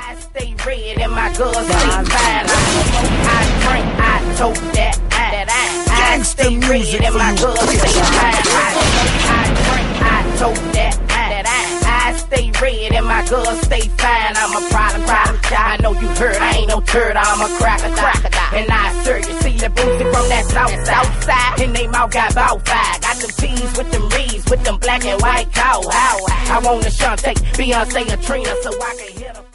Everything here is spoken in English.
I stay red and my girls stay fine. I drink, I tote that I stay red and my girls stay fine. I drink, I tote that I stay red and my girls stay fine. I'm a problem child. I know you heard I ain't no turd. I'm a cracker. And I serve you. See the booty from that south side, and they mouth got about five. Got them T's with them Reeds with them black and white cow. I want a Shantae, Beyonce, or Trina, so I can hit them.